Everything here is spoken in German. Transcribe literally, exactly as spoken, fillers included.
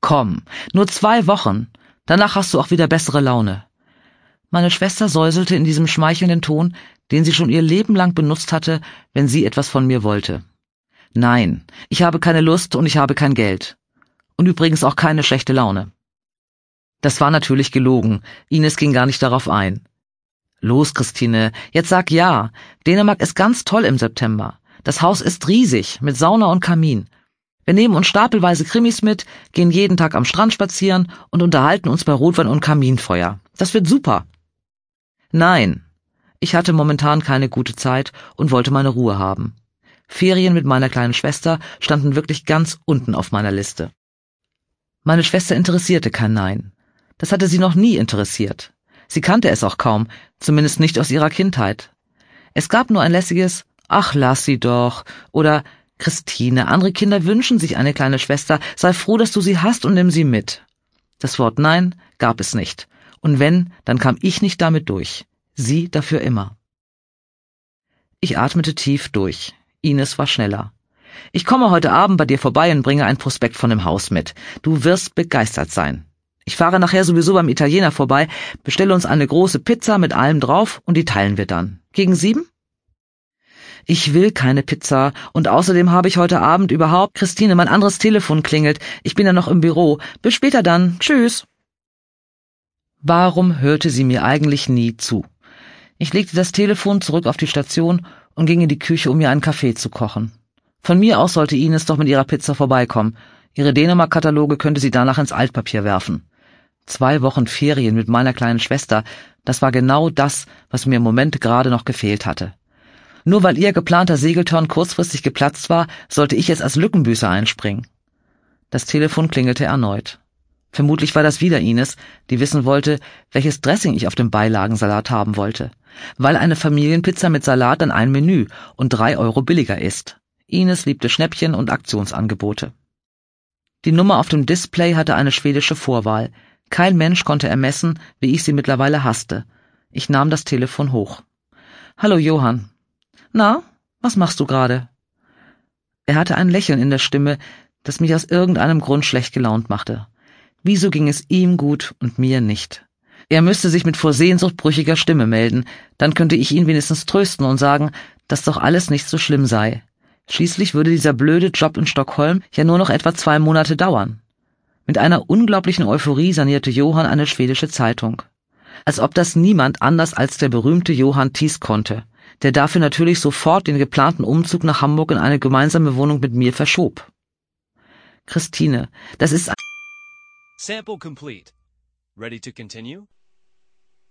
Komm, nur zwei Wochen. Danach hast du auch wieder bessere Laune. Meine Schwester säuselte in diesem schmeichelnden Ton, den sie schon ihr Leben lang benutzt hatte, wenn sie etwas von mir wollte. Nein, ich habe keine Lust und ich habe kein Geld. Und übrigens auch keine schlechte Laune. Das war natürlich gelogen. Ines ging gar nicht darauf ein. Los, Christine, jetzt sag ja. Dänemark ist ganz toll im September. Das Haus ist riesig, mit Sauna und Kamin. Wir nehmen uns stapelweise Krimis mit, gehen jeden Tag am Strand spazieren und unterhalten uns bei Rotwein und Kaminfeuer. Das wird super. Nein, ich hatte momentan keine gute Zeit und wollte meine Ruhe haben. Ferien mit meiner kleinen Schwester standen wirklich ganz unten auf meiner Liste. Meine Schwester interessierte kein Nein. Das hatte sie noch nie interessiert. Sie kannte es auch kaum, zumindest nicht aus ihrer Kindheit. Es gab nur ein lässiges »Ach, lass sie doch« oder »Christine, andere Kinder wünschen sich eine kleine Schwester, sei froh, dass du sie hast und nimm sie mit.« Das Wort Nein gab es nicht. Und wenn, dann kam ich nicht damit durch. Sie dafür immer. Ich atmete tief durch. Ines war schneller. »Ich komme heute Abend bei dir vorbei und bringe ein Prospekt von dem Haus mit. Du wirst begeistert sein. Ich fahre nachher sowieso beim Italiener vorbei, bestelle uns eine große Pizza mit allem drauf und die teilen wir dann. Gegen sieben?« »Ich will keine Pizza und außerdem habe ich heute Abend überhaupt... Christine, mein anderes Telefon klingelt. Ich bin ja noch im Büro. Bis später dann. Tschüss.« Warum hörte sie mir eigentlich nie zu? Ich legte das Telefon zurück auf die Station und ging in die Küche, um mir einen Kaffee zu kochen. Von mir aus sollte Ines doch mit ihrer Pizza vorbeikommen. Ihre Dänemark-Kataloge könnte sie danach ins Altpapier werfen. Zwei Wochen Ferien mit meiner kleinen Schwester, das war genau das, was mir im Moment gerade noch gefehlt hatte. Nur weil ihr geplanter Segeltörn kurzfristig geplatzt war, sollte ich jetzt als Lückenbüßer einspringen. Das Telefon klingelte erneut. Vermutlich war das wieder Ines, die wissen wollte, welches Dressing ich auf dem Beilagensalat haben wollte, weil eine Familienpizza mit Salat dann ein Menü und drei Euro billiger ist. Ines liebte Schnäppchen und Aktionsangebote. Die Nummer auf dem Display hatte eine schwedische Vorwahl. Kein Mensch konnte ermessen, wie ich sie mittlerweile hasste. Ich nahm das Telefon hoch. »Hallo Johann.« »Na, was machst du gerade?« Er hatte ein Lächeln in der Stimme, das mich aus irgendeinem Grund schlecht gelaunt machte. Wieso ging es ihm gut und mir nicht? Er müsste sich mit vor Sehnsucht brüchiger Stimme melden, dann könnte ich ihn wenigstens trösten und sagen, dass doch alles nicht so schlimm sei. Schließlich würde dieser blöde Job in Stockholm ja nur noch etwa zwei Monate dauern. Mit einer unglaublichen Euphorie sanierte Johann eine schwedische Zeitung. Als ob das niemand anders als der berühmte Johann Thies konnte, der dafür natürlich sofort den geplanten Umzug nach Hamburg in eine gemeinsame Wohnung mit mir verschob. »Christine, das ist...« Sample complete. Ready to continue?